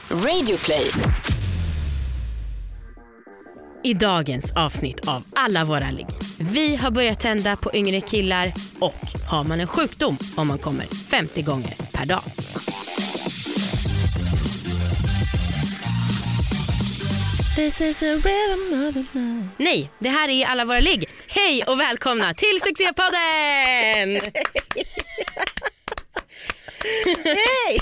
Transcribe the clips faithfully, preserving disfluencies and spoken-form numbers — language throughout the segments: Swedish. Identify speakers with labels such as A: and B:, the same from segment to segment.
A: Radioplay.
B: I dagens avsnitt av Alla våra ligg. Vi har börjat tända på yngre killar och har man en sjukdom om man kommer femtio gånger per dag.
A: This is a rhythm of the night.
B: Nej, det här är Alla våra ligg. Hej och välkomna till Succépodden!
A: Hej!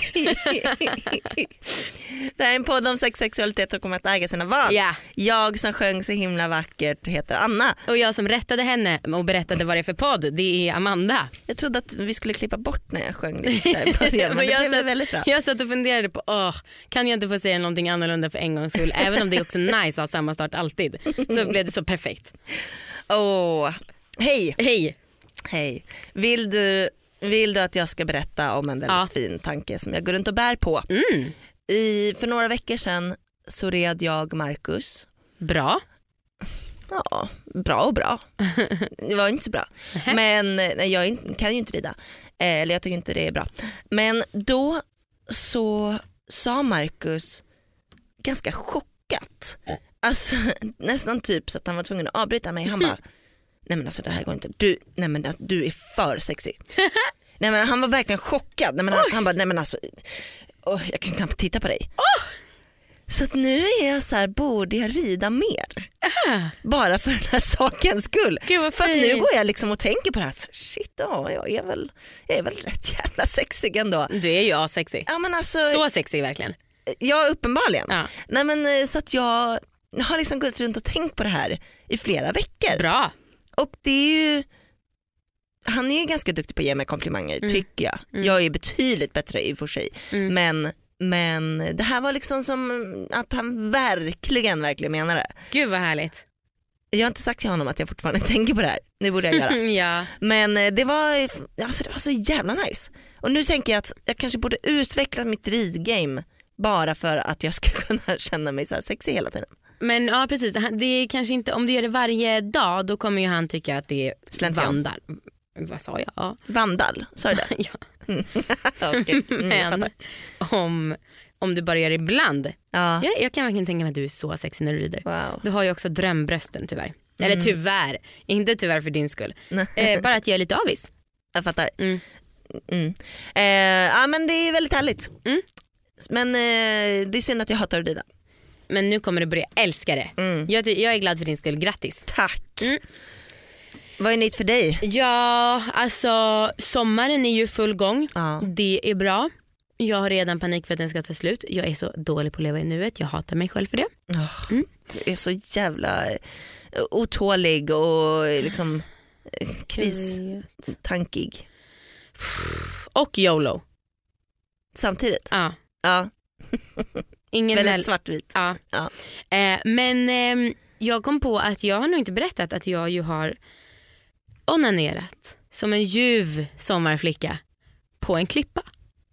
A: Det här är en podd om sex, sexualitet och kommer att äga sina val.
B: Ja.
A: Jag som sjöng så himla vackert heter Anna.
B: Och jag som rättade henne och berättade vad det är för podd, det är Amanda.
A: Jag trodde att vi skulle klippa bort när jag sjöng lite där i början, men det
B: jag
A: blev
B: satt,
A: väldigt bra.
B: Jag satt och funderade på, åh, kan jag inte få säga någonting annorlunda för en gångs skull? Även om det är också nice att ha samma start alltid. Så blev det så perfekt.
A: Åh, oh. Hej!
B: Hej!
A: Hej. Vill du, vill du att jag ska berätta om en väldigt
B: Ja.
A: fin tanke som jag går runt och bär på?
B: Mm.
A: I, för några veckor sedan så red jag Marcus.
B: Bra.
A: Ja, bra och bra. Det var inte så bra. Men nej, jag kan ju inte rida. Eh, Eller jag tycker inte det är bra. Men då så sa Marcus ganska chockat. Alltså nästan typ så att han var tvungen att avbryta mig. Han bara, nej men alltså det här går inte. Du, nej men du är för sexy. Nej men han var verkligen chockad. Nej men han, han bara, nej men alltså oh, jag kan knappt titta på dig.
B: Oh!
A: Så att nu är jag så här, borde jag rida mer?
B: Ah.
A: Bara för den här sakens skull.
B: Gud, vad
A: för att
B: fint.
A: nu går jag liksom och tänker på det här. Shit, ja, jag är väl, jag är väl rätt jävla sexig ändå.
B: Du är ju asexig.
A: Ja, men alltså,
B: Så sexig verkligen.
A: ja, uppenbarligen.
B: Ja.
A: Nej, men, så att jag har liksom gått runt och tänkt på det här i flera veckor.
B: Bra.
A: Och det är ju, han är ju ganska duktig på att ge mig komplimanger,
B: Mm.
A: tycker jag.
B: Mm.
A: Jag är betydligt bättre i och för sig.
B: Mm.
A: Men, men det här var liksom som att han verkligen, verkligen menar det.
B: Gud vad härligt.
A: Jag har inte sagt till honom att jag fortfarande tänker på det här. Det borde jag göra.
B: Ja.
A: Men det var, alltså det var så jävla nice. Och nu tänker jag att jag kanske borde utveckla mitt ridgame bara för att jag ska kunna känna mig så här sexig hela tiden.
B: Men ja precis, det är kanske inte, om du gör det varje dag då kommer ju han tycka att det är
A: Slentrian.
B: vandal. Vad sa jag? Ja.
A: Vandal, sa du det?
B: Ja.
A: Mm. Okej, mm, jag
B: Men
A: fattar.
B: om, om du bara gör det ibland.
A: Ja.
B: Jag, jag kan verkligen tänka mig att du är så sexig när du rider.
A: Wow.
B: Du har ju också drömbrösten tyvärr. Eller tyvärr, inte tyvärr för din skull. Eh, bara att jag är lite avis.
A: Jag fattar.
B: Mm.
A: Mm. Eh, ja, men det är väldigt härligt.
B: Mm.
A: Men eh, det är synd att jag hatar att rida.
B: Men nu kommer du börja älska det.
A: Mm.
B: Jag, jag är glad för din skull, grattis.
A: Tack.
B: Mm.
A: Vad är nytt för dig?
B: Ja, alltså sommaren är ju full gång.
A: Ja.
B: Det är bra. Jag har redan panik för att den ska ta slut. Jag är så dålig på att leva i nuet. Jag hatar mig själv för det.
A: Oh,
B: Mm.
A: Du är så jävla otålig och liksom eh, kristankig.
B: Och YOLO.
A: Samtidigt.
B: Ja.
A: Ja,
B: Ingen
A: väldigt
B: väl...
A: svartvit.
B: Ja.
A: Ja.
B: Eh, men eh, jag kom på att jag har nog inte berättat att jag ju har onanerat som en ljuv sommarflicka på en klippa.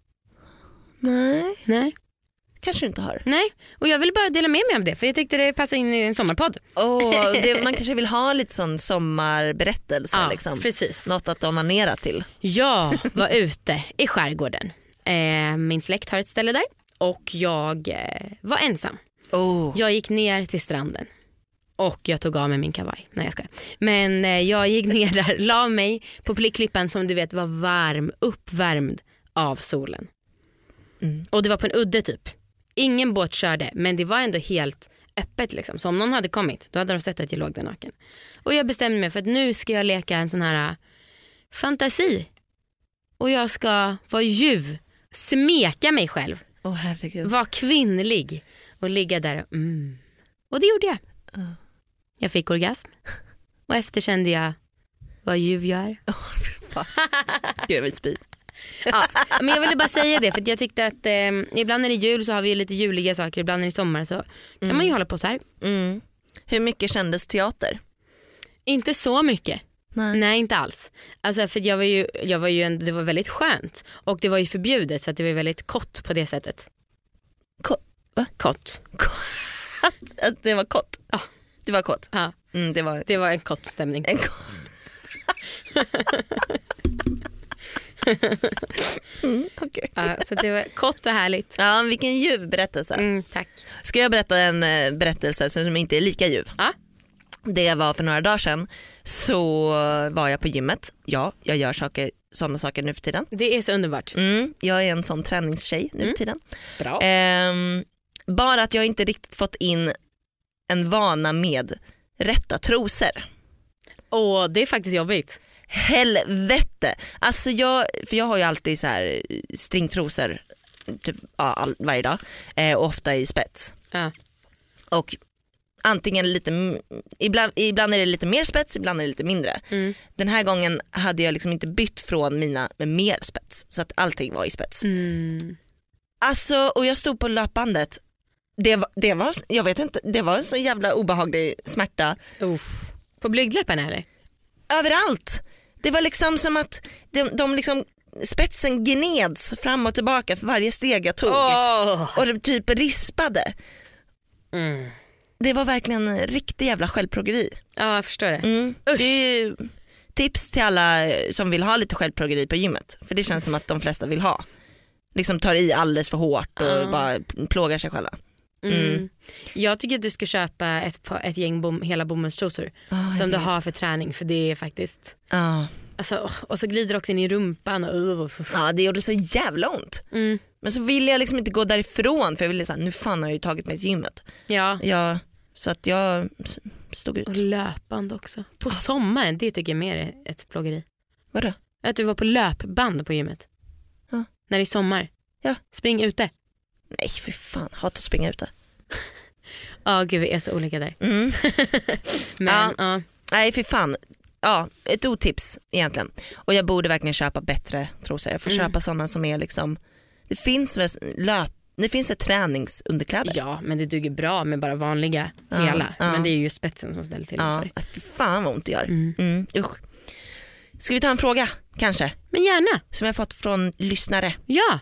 A: Nej,
B: Nej.
A: kanske du inte har.
B: Nej. Och jag vill bara dela med mig av det för jag tyckte det passade in i en sommarpodd.
A: Oh, det, man kanske vill ha lite sån sommarberättelse.
B: Ja,
A: liksom.
B: precis.
A: Något att onanera till.
B: Jag var ute i skärgården. Eh, min släkt har ett ställe där och jag eh, var ensam.
A: Oh.
B: Jag gick ner till stranden och jag tog av mig min kavaj. Nej jag ska. Men eh, jag gick ner där, la mig på klippan som du vet var varm, uppvärmd av solen.
A: Mm.
B: Och det var på en udde typ. Ingen båt körde men det var ändå helt öppet liksom. Så om någon hade kommit då hade de sett att jag låg där naken. Och jag bestämde mig för att nu ska jag leka en sån här fantasi. Och jag ska vara ljuv, smeka mig själv.
A: Oh, herregud.
B: Var kvinnlig och ligga där och, mm. och det gjorde jag.
A: Uh.
B: Jag fick orgasm och efter kände jag vad ljuv jag är.
A: Oh, Gud, jag vill spy.
B: Ja, men jag ville bara säga det för att jag tyckte att eh, ibland när det är jul så har vi ju lite juliga saker, ibland när det är sommar så kan
A: Mm.
B: man ju hålla på så här.
A: Mm. Hur mycket kändes teater?
B: Inte så mycket.
A: Nej.
B: Nej, inte alls. Alltså för jag var ju, jag var ju en, det var väldigt skönt och det var ju förbjudet så att det var väldigt kort på det sättet.
A: Ko- va?
B: Kort.
A: att, att det var kort?
B: Ja.
A: Det var kort?
B: Ja,
A: Mm, det var
B: det var en kort stämning.
A: en kort. mm, okay.
B: Ja, så det var kort och härligt.
A: Ja, vilken ljuv berättelse.
B: Mm, tack.
A: Ska jag berätta en eh, berättelse som inte är lika ljuv?
B: Ja.
A: Det var för några dagar sedan, så var jag på gymmet. Ja, jag gör saker, sådana saker nu för tiden.
B: Det är så underbart.
A: Mm, jag är en sån träningstjej nu
B: Mm.
A: för tiden.
B: Bra.
A: Ehm, bara att jag inte riktigt fått in en vana med rätta trosor.
B: Åh, det är faktiskt jobbigt.
A: Helvete. Alltså jag, för jag har ju alltid så här stringtrosor typ, ja, all, varje dag. Eh, och ofta i spets.
B: Ja.
A: Och antingen lite, ibland, ibland är det lite mer spets, ibland är det lite mindre.
B: Mm.
A: Den här gången hade jag liksom inte bytt från mina med mer spets, så att allting var i spets.
B: Mm.
A: Alltså, och jag stod på löpbandet. Det var, det var, jag vet inte, det var en så jävla obehaglig smärta.
B: Uff. På blygdläpparna eller?
A: Överallt. Det var liksom som att de, de liksom, spetsen gneds fram och tillbaka för varje steg jag tog.
B: Oh.
A: Och det typ rispade.
B: Mm.
A: Det var verkligen en riktig jävla självplågeri.
B: Ja, jag förstår det.
A: Mm. Det är tips till alla som vill ha lite självplågeri på gymmet. För det känns som att de flesta vill ha. Liksom tar i alldeles för hårt och
B: Ja.
A: bara plågar sig själva.
B: Mm.
A: Mm.
B: Jag tycker att du ska köpa ett, pa- ett gäng bom, hela bomullstrosor
A: Oh,
B: som du har för träning, för det är faktiskt
A: Ja.
B: alltså, och så glider det också in i rumpan och, uh,
A: Ja, det gjorde så jävla ont.
B: mm.
A: Men så ville jag liksom inte gå därifrån, för jag ville säga, nu fan har jag ju tagit mig till gymmet.
B: Ja,
A: Ja, så att jag stod ut.
B: och löpband också. På sommaren, det tycker jag mer är ett plågeri.
A: Vadå?
B: Att du var på löpband på gymmet.
A: Ja.
B: När det är sommar.
A: Ja.
B: Spring ute.
A: Nej, för fan, hatar att springa ute.
B: Ja, gud, vi är så olika där.
A: Mm.
B: Men
A: Ja.
B: ja.
A: Nej, för fan. Ja, ett otips egentligen. Och jag borde verkligen köpa bättre trosor. Jag får
B: Mm.
A: köpa sådana som är liksom, det finns väl löp, det finns väl träningsunderkläder.
B: Ja, men det duger bra med bara vanliga
A: Ja,
B: hela.
A: ja.
B: Men det är ju spetsen som ställer till det
A: Ja,
B: för dig.
A: nej, fy fan vad ont det gör.
B: Mm.
A: Mm, usch. Ska vi ta en fråga kanske?
B: Men gärna.
A: Som jag fått från lyssnare.
B: Ja.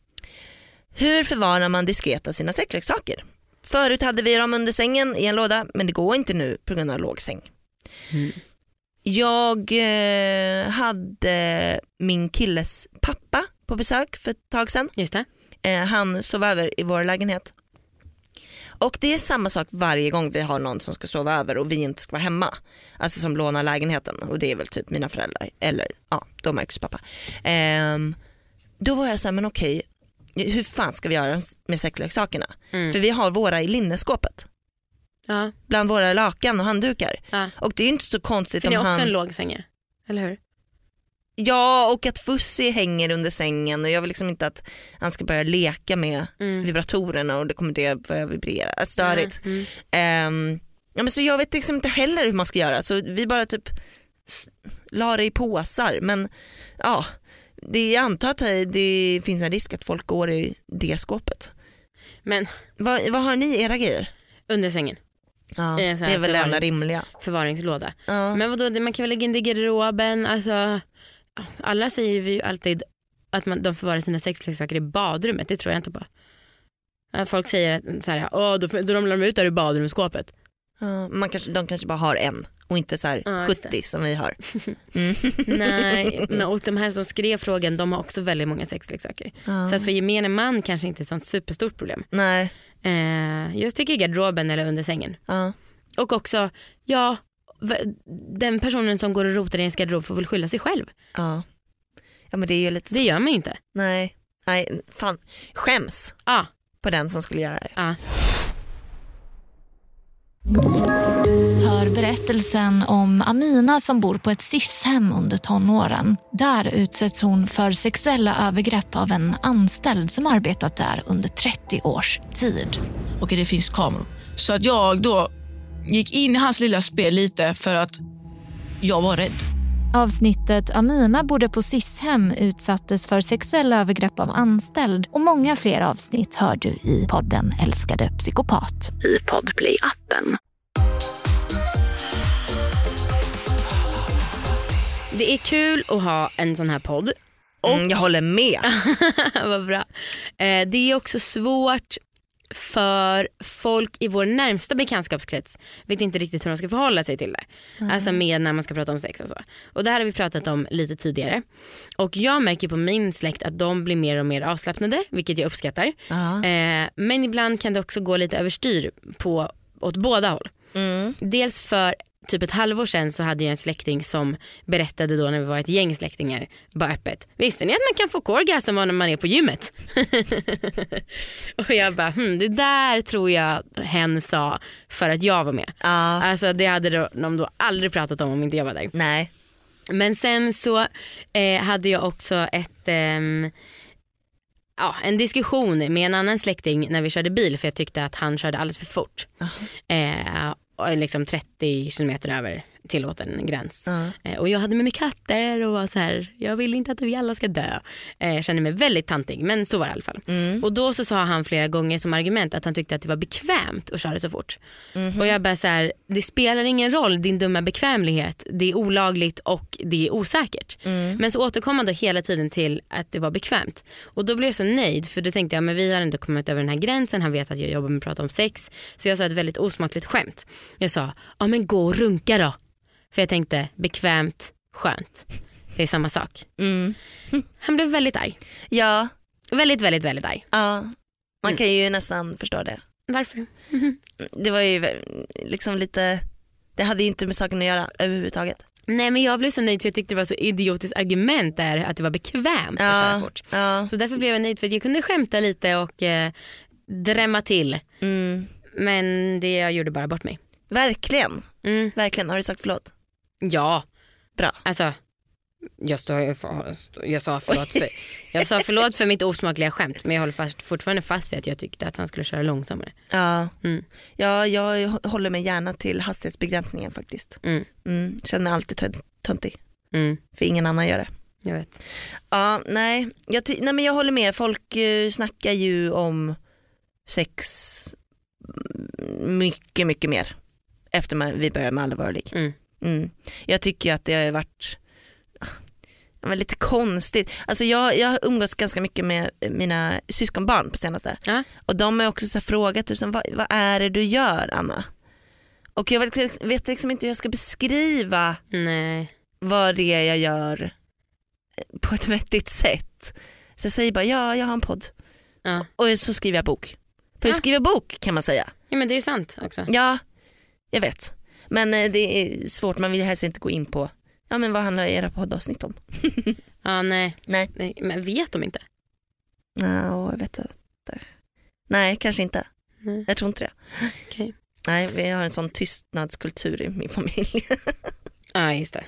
A: Hur förvarar man diskreta sina sexleksaker? Förut hade vi dem under sängen i en låda, men det går inte nu på grund av låg säng.
B: Mm.
A: Jag eh, hade min killes pappa på besök för ett tag sedan.
B: Just det.
A: Eh, han sov över i vår lägenhet. Och det är samma sak varje gång vi har någon som ska sova över och vi inte ska vara hemma. Alltså som lånar lägenheten. Och det är väl typ mina föräldrar. Eller ja, då Marcus pappa. Eh, då var jag så här, men okej, hur fan ska vi göra med sexleksakerna?
B: Mm.
A: För vi har våra i linneskåpet.
B: Ja.
A: Bland våra lakan och handdukar.
B: Ja.
A: Och det är ju inte så konstigt
B: För det är
A: om
B: också
A: han...
B: en låg säng, eller hur?
A: Ja, och att Fussi hänger under sängen och jag vill liksom inte att han ska börja leka med
B: Mm.
A: vibratorerna och det kommer det börja vibrera. Äh, störigt.
B: Mm.
A: Ehm, ja, men så jag vet liksom inte heller hur man ska göra. Så vi bara typ s- la det i påsar. Men ja, det, jag antar att det finns en risk att folk går i det skåpet.
B: Men
A: Vad, vad har ni i era grejer?
B: under sängen,
A: Ja,
B: I en sån
A: det
B: här
A: är väl det enda
B: förvarings-
A: rimliga.
B: förvaringslåda.
A: Ja.
B: Men vadå, man kan väl lägga in det i garderoben, alltså, alla säger ju alltid att man, de förvarar sina sexleksaker i badrummet, det tror jag inte på. Att folk säger att så här, åh, då, då ramlar de ut där i badrumsskåpet.
A: Ja, man kanske, de kanske bara har en och inte så här
B: Ja, just
A: sjuttio som vi har. Mm.
B: Nej, men, och de här som skrev frågan, de har också väldigt många sexleksaker.
A: Ja.
B: Så att för gemene man kanske inte är ett sånt superstort problem.
A: Nej.
B: Eh, jag tycker i garderoben eller under sängen.
A: Ja.
B: Och också, ja, v- den personen som går och rotar i en garderob får väl skylla sig själv.
A: Ja. Ja, men det är ju lite så.
B: Det gör man inte.
A: Nej. Nej, fan. Skäms
B: Ja,
A: på den som skulle göra det.
B: ja.
C: Hör berättelsen om Amina som bor på ett S I S-hem under tonåren. Där utsätts hon för sexuella övergrepp av en anställd som arbetat där under trettio års tid.
D: Okej, det finns kameror. Så att jag då gick in i hans lilla spel lite för att jag var rädd.
C: Avsnittet Amina bodde på S I S-hem utsattes för sexuella övergrepp av anställd och många fler avsnitt hör du i podden Älskade psykopat i Podplay-appen.
B: Det är kul att ha en sån här podd. Och
A: Mm, jag håller med.
B: vad bra. Eh, det är också svårt för folk i vår närmsta bekantskapskrets vet inte riktigt hur de ska förhålla sig till det. Mm. Alltså med när man ska prata om sex och så. Och det här har vi pratat om lite tidigare. Och jag märker på min släkt att de blir mer och mer avslappnade, vilket jag uppskattar. Eh, men ibland kan det också gå lite överstyr på, åt båda håll. Mm. Dels för typ ett halvår sedan så hade jag en släkting som berättade då när vi var ett gäng släktingar bara öppet. Visste ni att man kan få orgasm när man är på gymmet? Och jag bara, hm, det där tror jag hen sa för att jag var med.
A: Ja.
B: Alltså det hade de då aldrig pratat om om inte jag var där.
A: Nej.
B: Men sen så eh, hade jag också ett... Ehm, Ja, en diskussion med en annan släkting när vi körde bil för jag tyckte att han körde alldeles för fort. Uh-huh. Eh, och liksom trettio kilometer över tillåten gräns. Uh-huh. Eh, och jag hade med mig katter och var så här, jag vill inte att vi alla ska dö. Eh, jag kände mig väldigt tantig, men så var det i alla fall. Mm. Och då så sa han flera gånger som argument att han tyckte att det var bekvämt att köra så fort. Mm-hmm. Och jag bara så här, det spelar ingen roll din dumma bekvämlighet. Det är olagligt och det är osäkert. Mm. Men så återkom han då hela tiden till att det var bekvämt. Och då blev jag så nöjd för då tänkte jag, men vi har ändå kommit över den här gränsen. Han vet att jag jobbar med att prata om sex. Så jag sa ett väldigt osmakligt skämt. Jag sa, ja men gå och runka då. För jag tänkte, bekvämt, skönt. Det är samma sak. Mm. Han blev väldigt arg.
A: Ja.
B: Väldigt, väldigt, väldigt arg.
A: Ja. Man mm. kan ju nästan förstå det.
B: Varför?
A: Mm. Det var ju liksom lite, det hade ju inte med saken att göra överhuvudtaget.
B: Nej, men jag blev så nöjd för jag tyckte det var så idiotiskt argument där att det var bekvämt
A: ja.
B: att köra fort.
A: Ja.
B: Så därför blev jag nöjd för att jag kunde skämta lite och eh, drämma till. Mm. Men det jag gjorde bara bort mig.
A: Verkligen.
B: Mm.
A: Verkligen. Har du sagt förlåt?
B: Ja.
A: Bra.
B: Alltså, jag, står, jag, sa förlåt för, jag sa förlåt för mitt osmakliga skämt. Men jag håller fast, fortfarande fast vid att jag tyckte att han skulle köra långsammare.
A: Ja,
B: mm.
A: ja jag håller mig gärna till hastighetsbegränsningen faktiskt. Mm. Mm. Känner mig alltid tö- töntig. Mm. För ingen annan gör det.
B: Jag vet.
A: Ja, nej. Jag, ty- nej men jag håller med. Folk uh, snackar ju om sex mycket, mycket mer. Efter man, vi började med allvarlig. Mm. Mm. Jag tycker att det har varit ja, lite konstigt. Alltså jag, jag har umgåtts ganska mycket med mina syskonbarn på senaste. Ja. Och de har också så här frågat typ, vad, vad är det du gör, Anna? Och jag vet, vet liksom inte hur jag ska beskriva
B: Nej.
A: vad det är jag gör på ett vettigt sätt. Så jag säger bara, ja, jag har en podd. Ja. Och så skriver jag bok. För jag skriver bok kan man säga.
B: Ja, men det är sant också.
A: Ja, jag vet. Men det är svårt, man vill helst inte gå in på ja, men vad handlar era poddavsnitt om?
B: Ja, nej.
A: nej.
B: nej. Men vet de inte?
A: Nej, jag vet inte. Nej, kanske inte. Nej. Jag tror inte det.
B: Okay.
A: Nej, vi har en sån tystnadskultur i min familj.
B: Ja, just det.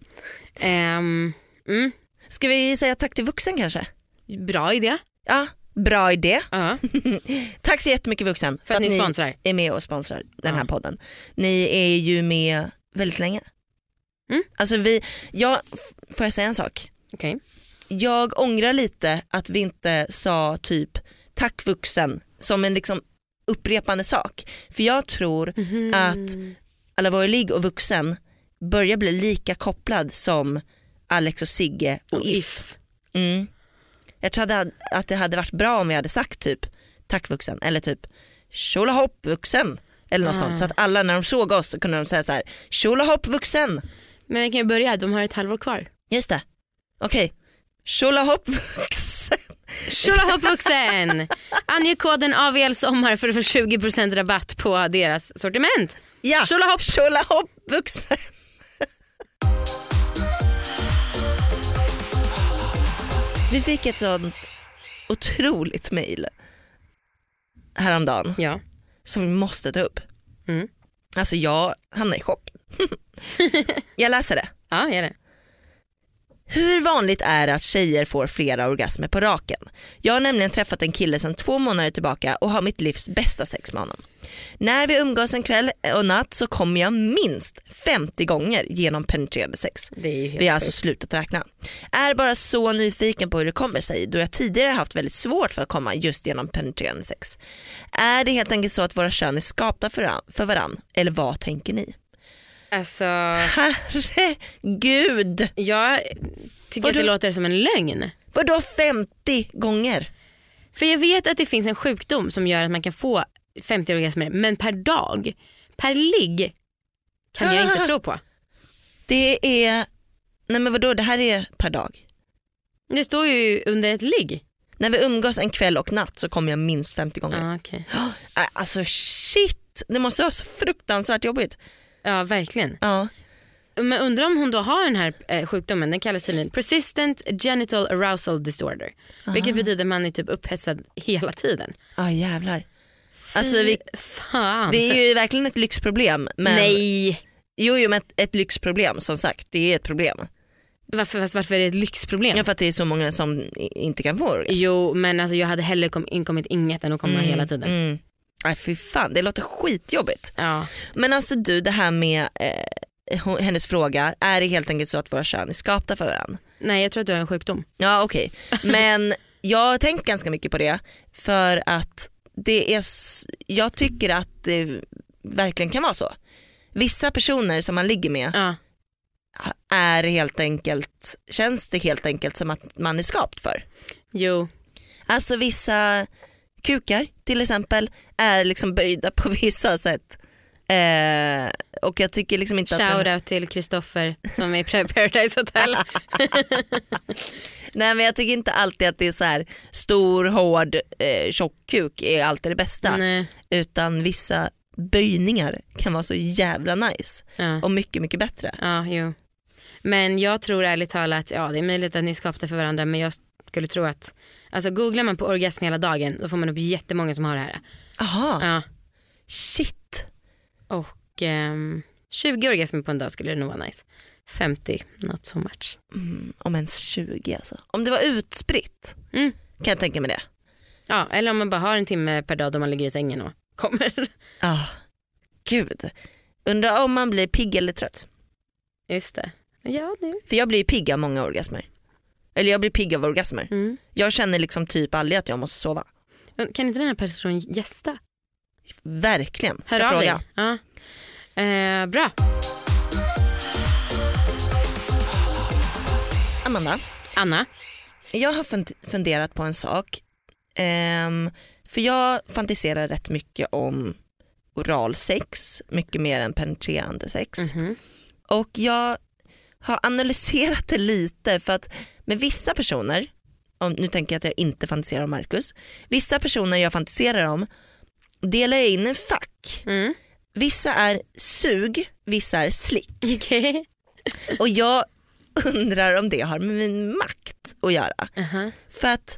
B: um, mm.
A: Ska vi säga tack till Vuxen kanske?
B: Bra idé.
A: Ja, bra idé.
B: Uh-huh.
A: Tack så jättemycket Vuxen
B: för, för att ni sponsrar.
A: Ni är med och sponsrar den här uh-huh. podden. Ni är ju med väldigt länge. Mm. Alltså vi, jag, får jag säga en sak?
B: Okay.
A: Jag ångrar lite att vi inte sa typ tack Vuxen som en liksom upprepande sak. För jag tror mm-hmm. att Allvarlig och Vuxen börjar bli lika kopplad som Alex och Sigge och, och If. if. Mm. Jag tror att det hade varit bra om vi hade sagt typ tack Vuxen eller typ tjolahopp Vuxen eller något ah. sånt. Så att alla när de såg oss så kunde de säga så här tjolahopp Vuxen.
B: Men vi kan ju börja, de har ett halvår kvar.
A: Just det, okej. Okay. Tjolahopp Vuxen.
B: Tjolahopp Vuxen. Ange koden A V L sommar för att få tjugo procent rabatt på deras sortiment.
A: Ja,
B: tjolahopp.
A: Tjolahopp Vuxen. Vi fick ett sånt otroligt mejl häromdagen
B: ja.
A: som vi måste ta upp.
B: Mm.
A: Alltså jag hamnar i chock. Jag läser det.
B: Ja, gör det.
A: Hur vanligt är det att tjejer får flera orgasmer på raken? Jag har nämligen träffat en kille sedan två månader tillbaka och har mitt livs bästa sex med honom. När vi umgås en kväll och natt så kommer jag minst femtio gånger genom penetrerande sex.
B: Det är ju helt
A: vi har alltså slutat räkna. Är bara så nyfiken på hur det kommer sig då jag tidigare haft väldigt svårt för att komma just genom penetrerande sex. Är det helt enkelt så att våra kön är skapta för varann? Eller vad tänker ni?
B: Alltså,
A: herregud.
B: Jag tycker
A: Vadå?
B: att det låter som en lögn.
A: Vadå femtio gånger?
B: För jag vet att det finns en sjukdom som gör att man kan få femtio orgasmer, men per dag, per ligg kan jag inte tro på.
A: Det är, nej men vadå, det här är per dag.
B: Det står ju under ett ligg.
A: När vi umgås en kväll och natt så kommer jag minst femtio gånger.
B: Ah, okay.
A: Alltså shit, det måste vara så fruktansvärt jobbigt.
B: Ja, verkligen.
A: Ja.
B: Men undrar om hon då har den här eh, sjukdomen, den kallas tydligen Persistent Genital Arousal Disorder. Aha. Vilket betyder att man är typ upphetsad hela tiden.
A: Ja, jävlar.
B: Fy
A: alltså vi,
B: fan.
A: Det är ju verkligen ett lyxproblem. Men,
B: nej.
A: Jo, jo men ett, ett lyxproblem som sagt, det är ett problem.
B: Varför, varför är det ett lyxproblem?
A: Ja, för att det är så många som inte kan få orgasm.
B: Jo, men alltså jag hade hellre kom, inkommit inget än att komma mm, hela tiden.
A: Mm. Nej, fy fan, det låter skitjobbigt.
B: Ja. Men
A: alltså du, det här med eh, hennes fråga, är det helt enkelt så att våra kön är skapta för varandra?
B: Nej, jag tror att du har en sjukdom.
A: Ja, okej. Okay. Men jag har tänkt ganska mycket på det, för att det är, jag tycker att det verkligen kan vara så. Vissa personer som man ligger med
B: ja.
A: är helt enkelt, känns det helt enkelt som att man är skapt för.
B: Jo.
A: Alltså vissa kukar till exempel är liksom böjda på vissa sätt. Eh, och jag tycker liksom inte
B: Shout
A: att
B: Shout out till Kristoffer som är i Paradise Hotel.
A: Nej, men jag tycker inte alltid att det är så här stor, hård, eh, tjock kuk är alltid det bästa.
B: Nej.
A: Utan vissa böjningar kan vara så jävla nice.
B: Ja.
A: Och mycket, mycket bättre.
B: Ja, jo. Men jag tror ärligt talat, ja det är möjligt att ni skapar för varandra, men jag skulle tro att, alltså googlar man på orgasm hela dagen, då får man upp jättemånga som har det här.
A: Aha.
B: Ja.
A: Shit.
B: Och um, tjugo orgasmer på en dag skulle det nog vara nice. femtio, not so much.
A: Mm, om ens tjugo alltså. Om det var utspritt
B: mm.
A: kan jag tänka mig det.
B: Ja, eller om man bara har en timme per dag då man ligger i sängen och kommer.
A: Ja, ah, gud. Undrar om man blir pigg eller trött.
B: Just det. Ja, det.
A: För jag blir pigg av många orgasmer. Eller jag blir pigg av orgasmer.
B: Mm.
A: Jag känner liksom typ aldrig att jag måste sova.
B: Kan inte den här personen gästa?
A: Verkligen. Ska
B: Hör av
A: fråga.
B: dig. Ja. Eh, bra.
A: Amanda.
B: Anna.
A: Jag har funderat på en sak. Um, för jag fantiserar rätt mycket om oralsex. Mycket mer än penetrerande sex.
B: Mm-hmm.
A: Och jag har analyserat det lite, för att med vissa personer, om, nu tänker jag att jag inte fantiserar om Marcus, vissa personer jag fantiserar om delar jag in en fack.
B: Mm.
A: Vissa är sug, vissa är slick.
B: Okay.
A: Och jag undrar om det har med min makt att göra.
B: Uh-huh.
A: För att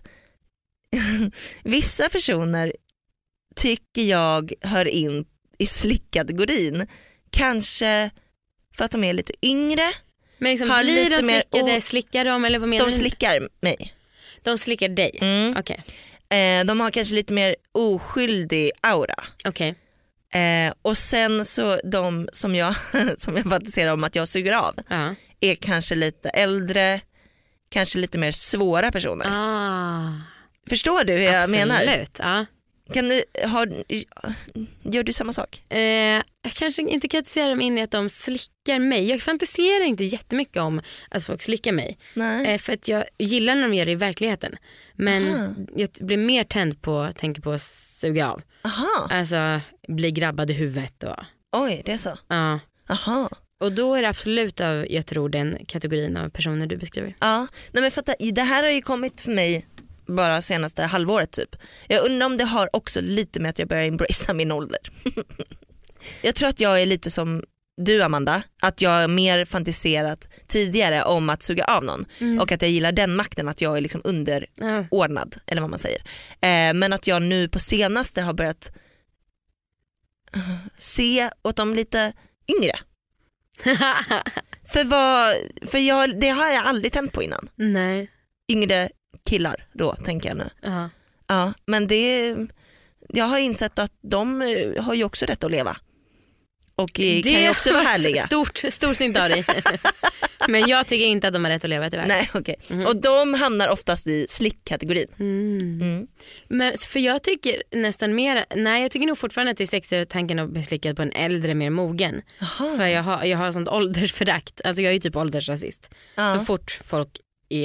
A: vissa personer tycker jag hör in i slickkategorin. Kanske för att de är lite yngre.
B: Men liksom,
A: har
B: blir
A: lite
B: de
A: mer,
B: slickade,
A: och,
B: slickar de eller vad menar
A: de
B: du?
A: slickar mig.
B: De slickar dig?
A: Mm.
B: Okej.
A: Okay. Eh, de har kanske lite mer oskyldig aura.
B: Okej.
A: Okay. Eh, och sen så de som jag, som jag fantiserar om att jag suger av
B: uh-huh.
A: är kanske lite äldre, kanske lite mer svåra personer.
B: Ah.
A: Förstår du hur
B: Absolut.
A: jag menar?
B: Absolut, ja.
A: Kan du, har, gör du samma sak?
B: Eh, jag kanske inte fantiserar dem in i att de slickar mig. Jag fantiserar inte jättemycket om att folk slickar mig.
A: Nej.
B: Eh, för att jag gillar när de gör det i verkligheten. Men
A: Aha.
B: jag blir mer tänd på att tänka på att suga av.
A: Aha.
B: Alltså bli grabbad i huvudet. Och,
A: Oj, det är så.
B: ja.
A: Aha.
B: Och då är det absolut av, jag tror, den kategorin av personer du beskriver.
A: Ja, nej men för att det, det här har ju kommit för mig bara senaste halvåret typ. Jag undrar om det har också lite med att jag börjar embracea min ålder. Jag tror att jag är lite som du, Amanda, att jag är mer fantiserat tidigare om att suga av någon. Mm. Och att jag gillar den makten, att jag är liksom underordnad, ja. Eller vad man säger. Eh, men att jag nu på senaste har börjat uh, se åt dem lite yngre. för vad, för jag, det har jag aldrig tänt på innan.
B: Nej.
A: Yngre killar då, tänker jag nu.
B: Uh-huh.
A: Ja, men det, jag har insett att de har ju också rätt att leva. Och det kan ju också vara härliga.
B: Stort, stort inte av dig. Men jag tycker inte att de har rätt att leva tyvärr.
A: Nej, okej. Okay. Mm. Och de hamnar oftast i slickkategorin.
B: Mm.
A: Mm.
B: Men för jag tycker nästan mer, nej jag tycker nog fortfarande att det är sexigare tanken att bli slickad på en äldre, mer mogen. Aha. För jag har, jag har sånt åldersförakt. Alltså jag är ju typ åldersrasist. Ja. Så fort folk är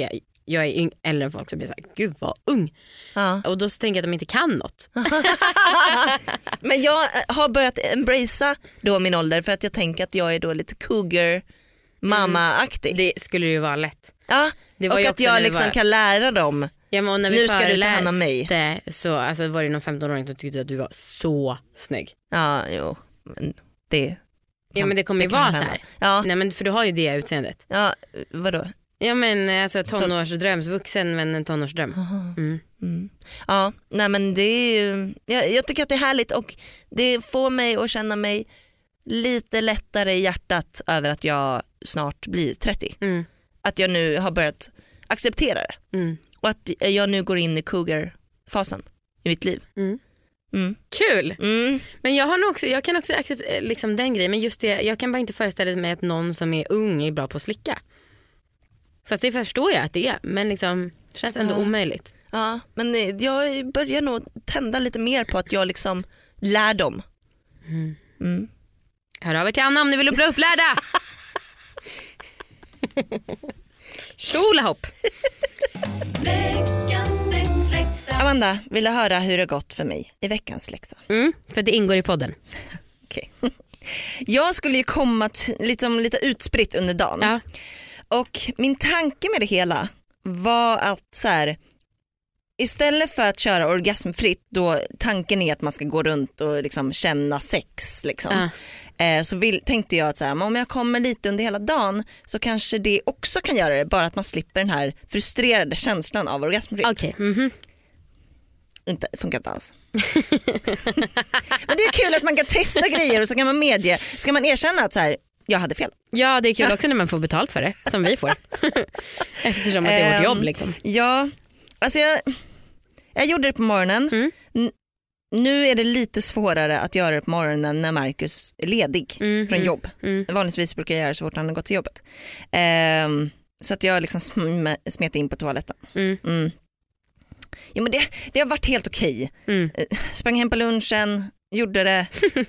B: jag är yng- äldre än folk så blir jag så här, gud vad ung.
A: Ja.
B: Och då så tänker jag att de inte kan något.
A: Men jag har börjat embracea då min ålder för att jag tänker att jag är då lite cougar mamma-aktig.
B: Det skulle ju vara lätt.
A: Ja,
B: Det var
A: och
B: ju
A: att
B: också när
A: jag
B: vi
A: liksom
B: var-
A: kan lära dem.
B: Ja, men när vi
A: Nu ska du ta hand om mig.
B: föreläste så alltså, var det någon femton-åring som tyckte att du var så snygg.
A: Ja, jo. Men det,
B: Ja men det kommer ju
A: det kan
B: vara så
A: hända.
B: här.
A: Ja,
B: Nej men för du har ju det utseendet.
A: ja, vadå?
B: Ja men alltså tonårsdrömsvuxen men en tonårsdröm. Mm.
A: Mm. Ja, nej men det är ju, jag, jag tycker att det är härligt och det får mig att känna mig lite lättare i hjärtat över att jag snart blir trettio.
B: Mm.
A: Att jag nu har börjat acceptera det
B: Mm.
A: och att jag nu går in i cougar-fasen i mitt liv.
B: Mm.
A: Mm.
B: Kul!
A: Mm.
B: Men jag, har nog också, jag kan också acceptera liksom den grejen, men just det, jag kan bara inte föreställa mig att någon som är ung är bra på att slicka. Fast det förstår jag att det är, men liksom känns ändå
A: Ja.
B: omöjligt.
A: Ja, men jag börjar nog tända lite mer på att jag liksom lär dem.
B: Mm.
A: Mm.
B: Hör av er till Anna om ni vill bli upplärda. Tjolahopp.
A: Amanda, vill du höra hur det gått för mig i veckans läxa?
B: Mm, för det ingår i podden.
A: Okej. Jag skulle ju komma t- liksom lite utspritt under dagen.
B: Ja.
A: Och min tanke med det hela var att så här, istället för att köra orgasmfritt då tanken är att man ska gå runt och liksom känna sex liksom.
B: Ja.
A: eh, så vill, tänkte jag att så här, men om jag kommer lite under hela dagen så kanske det också kan göra det, bara att man slipper den här frustrerade känslan av orgasmfritt.
B: Okej. Mhm.
A: Inte, funkar inte alls. Men det är kul att man kan testa grejer och så kan man medge, ska man erkänna att så här, jag hade fel.
B: Ja, det är kul också när man får betalt för det, som vi får. Eftersom att det är vårt jobb liksom.
A: Ja, alltså jag, jag gjorde det på morgonen.
B: Mm.
A: N- nu är det lite svårare att göra det på morgonen när Marcus är ledig
B: Mm,
A: från
B: mm,
A: jobb.
B: mm.
A: Vanligtvis brukar jag göra så fort han har gått till jobbet. Ehm, så att jag liksom sm- smet in på toaletten.
B: Mm.
A: Mm. Ja, men det, det har varit helt okej.
B: Mm.
A: Sprang hem på lunchen, gjorde det,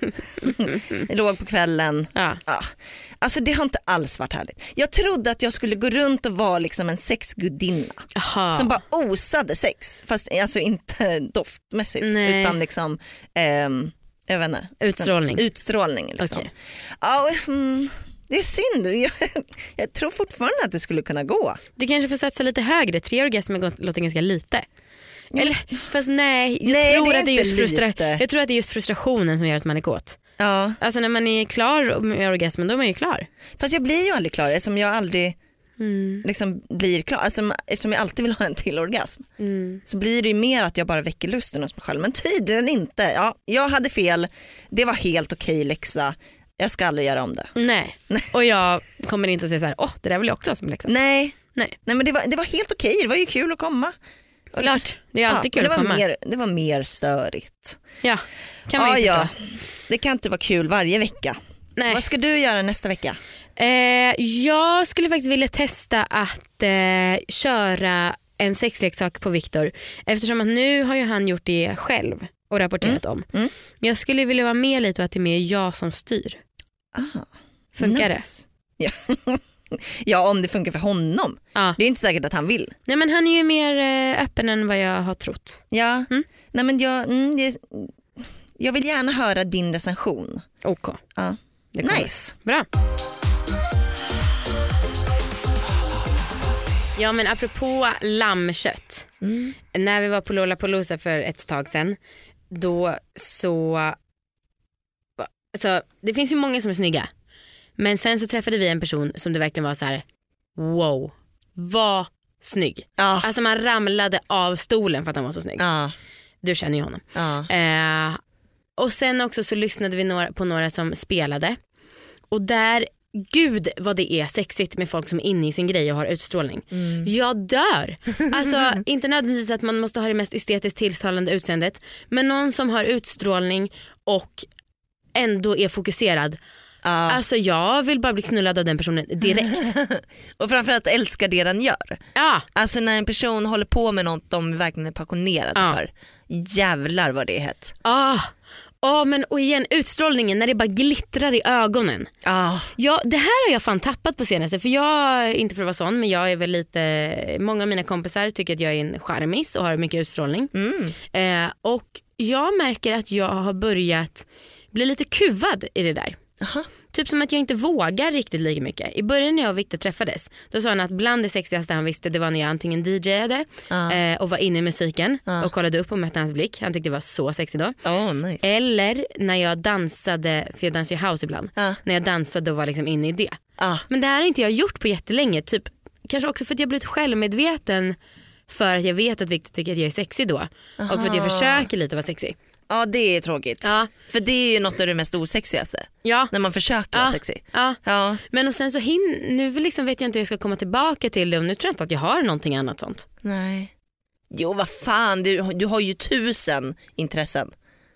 A: låg på kvällen.
B: Ja.
A: Ja. Alltså det har inte alls varit härligt. Jag trodde att jag skulle gå runt och vara liksom en sexgudinna
B: Aha.
A: som bara osade sex, fast alltså inte doftmässigt.
B: Nej.
A: Utan liksom ehm, jag vet inte,
B: Utstrålning.
A: utstrålning liksom.
B: Okej.
A: Ja, mm, det är synd. Jag, jag tror fortfarande att det skulle kunna gå.
B: Du kanske får satsa lite högre. Tre orgasmer går- låter ganska lite. Eller, fast nej, jag,
A: Nej,
B: tror
A: det är
B: att det är
A: inte
B: just frustra-
A: lite.
B: jag tror att det är just frustrationen som gör att man är kåt.
A: Ja.
B: Alltså när man är klar med orgasmen då är man ju klar.
A: Fast jag blir ju aldrig klar eftersom jag aldrig
B: Mm.
A: liksom blir klar. Alltså, eftersom jag alltid vill ha en till orgasm.
B: Mm.
A: Så blir det ju mer att jag bara väcker lusten hos mig själv. Men tydligen inte. Ja, jag hade fel. Det var helt okej läxa. Jag ska aldrig göra om det.
B: Nej. Och jag kommer inte att säga så här, åh det där vill jag också ha som läxa.
A: Nej,
B: Nej.
A: Nej men det var, det var helt okej. Det var ju kul att komma.
B: Klart, det är alltid
A: Ja,
B: kul
A: men
B: att
A: det var
B: komma.
A: mer, det var mer störigt.
B: Ja, kan man
A: Ja,
B: ju
A: ja.
B: förstå.
A: Det kan inte vara kul varje vecka.
B: Nej.
A: Vad ska du göra nästa vecka?
B: Eh, jag skulle faktiskt vilja testa att eh, köra en sexleksak på Viktor. Eftersom att nu har ju han gjort det själv och rapporterat om.
A: Mm.
B: Men jag skulle vilja vara med lite och att det är mer jag som styr.
A: Aha.
B: Funkar
A: Nice. Ja. Ja, om det funkar för honom.
B: det? Ja.
A: Det är inte säkert att han vill.
B: Nej, men han är ju mer eh, öppen än vad jag har trott.
A: Ja.
B: Mm.
A: Nej, men jag, mm, det, jag vill gärna höra din recension.
B: OK.
A: Ja.
B: Det kommer.
A: Nice.
B: Bra. Ja, men apropå lammkött.
A: Mm.
B: När vi var på Lollapalooza för ett tag sedan, då så... Alltså, det finns ju många som är snygga. Men sen så träffade vi en person som det verkligen var så här: wow, vad snygg.
A: Ja.
B: Alltså man ramlade av stolen för att han var så snygg.
A: Ja.
B: Du känner ju honom.
A: Ja.
B: Eh, och sen också så lyssnade vi några, på några som spelade. Och där, gud vad det är sexigt med folk som är inne i sin grej och har utstrålning.
A: Mm.
B: Jag dör. Alltså inte nödvändigtvis att man måste ha det mest estetiskt tilltalande utseendet, men någon som har utstrålning och ändå är fokuserad.
A: Ja.
B: Alltså jag vill bara bli knullad av den personen direkt.
A: Och framförallt älska det den gör.
B: Ja,
A: Alltså när en person håller på med något de verkligen är passionerade
B: Ja.
A: för. Jävlar vad det är hett.
B: ah. Ja, men och igen utstrålningen när det bara glittrar i ögonen.
A: Ah.
B: Ja, det här har jag fan tappat på senaste. För jag, inte för att vara sån, men jag är väl lite, många av mina kompisar tycker att jag är en charmis och har mycket utstrålning.
A: Mm.
B: Eh, och jag märker att jag har börjat bli lite kuvad i det där.
A: Aha.
B: Typ som att jag inte vågar riktigt lika mycket. I början när jag och Victor träffades, då sa han att bland det sexigaste han visste, det var när jag antingen D Jade
A: Ah.
B: eh, och var inne i musiken
A: Ah.
B: och kollade upp och mötte hans blick. Han tyckte det var så sexigt då.
A: Oh, nice.
B: Eller när jag dansade, för jag dansar ju house ibland.
A: Ah.
B: När jag dansade och var liksom inne i det.
A: Ah.
B: Men det här har inte jag gjort på jättelänge. Typ, kanske också för att jag blivit självmedveten. För att jag vet att Victor tycker att jag är sexig då.
A: Aha.
B: Och för att jag försöker lite vara sexig.
A: Ja, det är tråkigt.
B: Ja.
A: För det är ju något av det mest osexigaste.
B: Ja.
A: När man försöker
B: Ja.
A: vara sexig.
B: Ja.
A: Ja.
B: Men och sen så hin- nu liksom vet jag inte hur jag ska komma tillbaka till det. Och nu tror jag inte att jag har någonting annat sånt.
A: Nej. Jo, vad fan. Du, du har ju tusen intressen.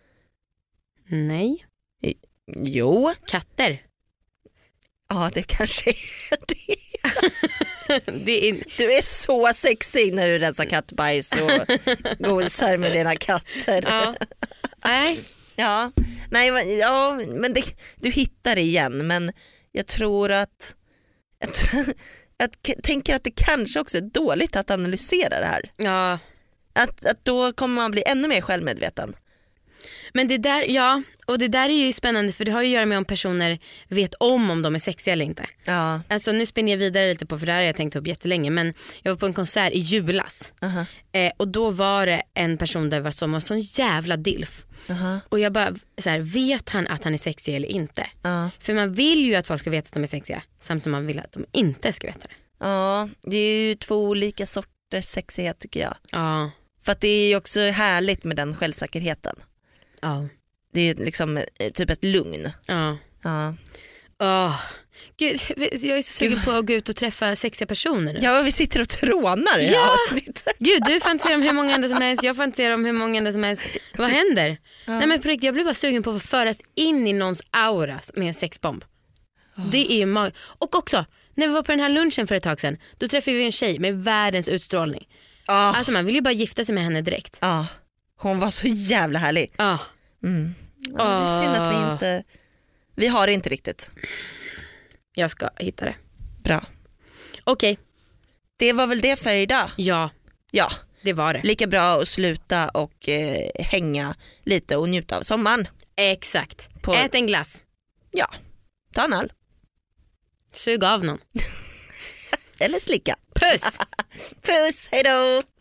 B: Nej.
A: Jo.
B: Katter.
A: Ja, det kanske är det.
B: Det är...
A: Du är så sexig när du rensar kattbajs och gosar med dina katter.
B: Ja. Nej.
A: Ja, nej, men- ja, men det, du hittar det igen, men jag tror att jag, tror, jag k- tänker att det kanske också är dåligt att analysera det här.
B: Ja.
A: Att, att då kommer man bli ännu mer självmedveten.
B: Men det där, ja, och det där är ju spännande för det har ju att göra med om personer vet om om de är sexiga eller inte.
A: Ja.
B: Alltså nu spinner jag vidare lite på, för det här har jag tänkt upp jättelänge, men jag var på en konsert i julas.
A: Uh-huh.
B: eh, och då var det en person där var som var sån jävla dilf.
A: Uh-huh.
B: Och jag bara, så här, vet han att han är sexig eller inte?
A: Ja.
B: För man vill ju att folk ska veta att de är sexiga, samtidigt som man vill att de inte ska veta det.
A: Ja, det är ju två olika sorters sexighet tycker jag.
B: Ja,
A: För att det är ju också härligt med den självsäkerheten.
B: ja,
A: Det är liksom eh, typ ett lugn.
B: ja.
A: Ja.
B: Åh, gud, jag är så sugen på att gå ut och träffa sexiga personer nu.
A: Ja, vi sitter och trånar i det här
B: Ja!
A: avsnittet.
B: Gud, du fantiserar om hur många andra som helst, jag fantiserar om hur många andra som helst. Vad händer? Nej men på riktigt, jag blir bara sugen på att föras in i någons aura med en sexbomb. Det är ju mag- Och också, när vi var på den här lunchen för ett tag sedan, då träffade vi en tjej med världens utstrålning.
A: Ja.
B: Alltså man vill ju bara gifta sig med henne direkt.
A: Ja, hon var så jävla härlig.
B: Ja.
A: Mm. Ja, det är synd att vi inte, vi har det inte riktigt.
B: Jag ska hitta det.
A: Bra.
B: Okej,
A: Det var väl det för idag.
B: ja,
A: Ja,
B: det var det.
A: lika bra att sluta och eh, hänga lite och njuta av sommaren.
B: Exakt.
A: På-
B: Ät en glass.
A: Ja, ta en öl.
B: Sug av någon.
A: Eller slicka.
B: Puss!
A: Puss, hej då!